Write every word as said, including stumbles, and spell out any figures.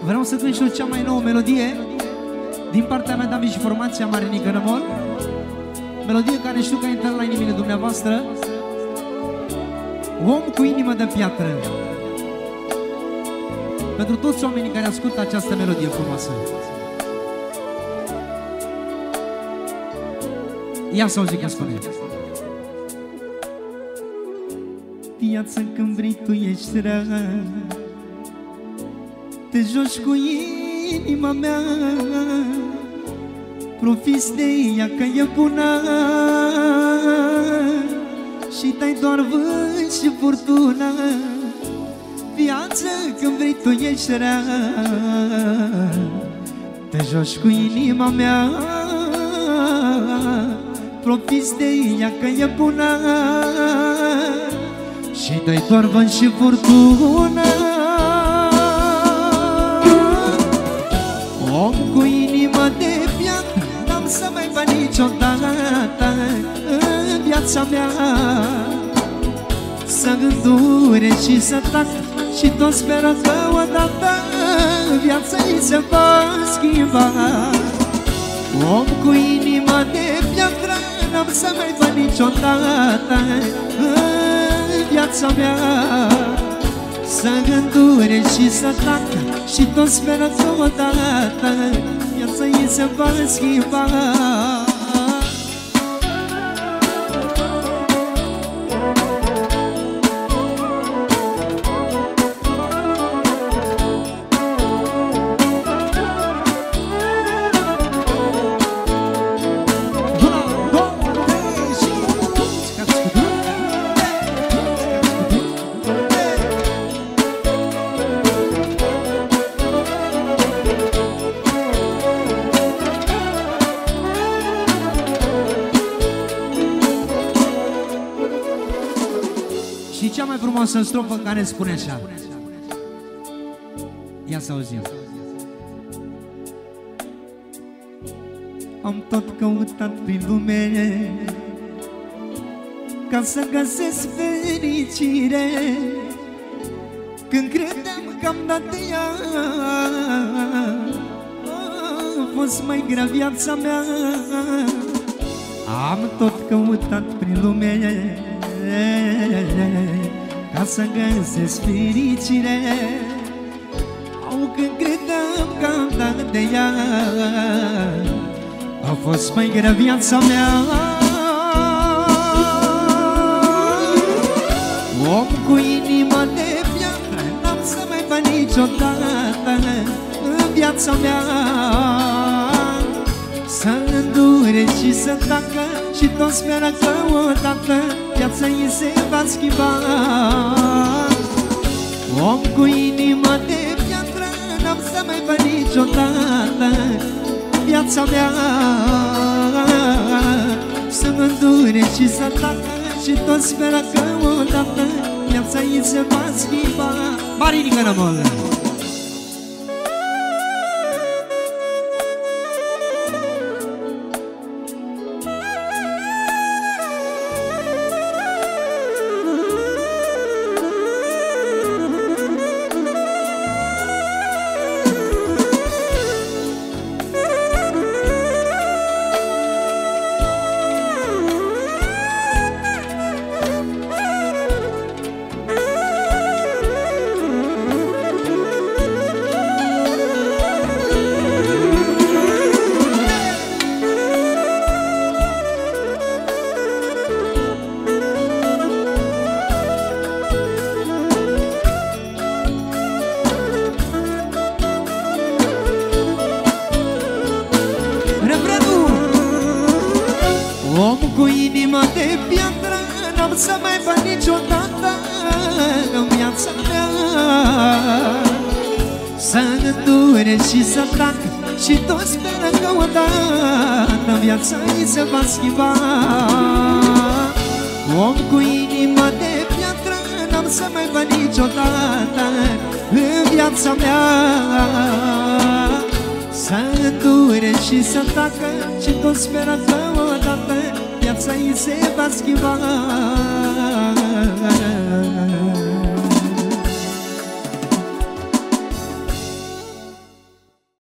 Vreau să cânt și o cea mai nouă melodie din partea mea, David și formația Marinică Rămol. Melodie care știu că a intrat la inimile dumneavoastră. Om cu inimă de piatră. Pentru toți oamenii care ascultă această melodie frumoasă. Ia să auzi că spune. Viața când vrei tu ești rea, te joci cu inima mea, profiți de ea că e bună și dai doar vânt și furtună. Viața când vrei tu ești rea, te joci cu inima mea, profiți de ea că e bună și dai doar vânt și furtună. Om cu inimă de piatră, n-am să mai văd niciodată în viața mea. Să îndure și să tac și tot speră că odată viața ei se va schimba. Om cu inimă de piatră, n-am să mai văd niciodată în viața mea. Să îndure și să tacă și tot speră că odată viața ei se va schimba. Și cea mai frumoasă strofă care spune așa. Ia să auzim. Am tot căutat prin lume ca să găsesc fericire, când credeam că am dat de ea, a fost mai grea viața mea. Am tot căutat prin lume ca să găsesc fericire, au când credeam că am dat de ea, a fost mai grea viața mea. Om cu inima de piatră, n-am să mai văd niciodată în viața mea. Să îndure și să tacă și tot speră că odată viața ei se va schimba. Om cu inima de piatră, n-am să mai văd niciodată viața mea. Să îndure și să tacă și tot speră că odată viața ei se va schimba. Marinică Rămol. Om cu inima de piatră, n-am să mai văd niciodată în viața mea. Să îndure și să tacă și tot speră că odată viața ei se va schimba. Om cu inima de piatră, n-am să mai văd niciodată în viața mea. Să îndure și să tacă și tot speră că odată viața ei se va schimba.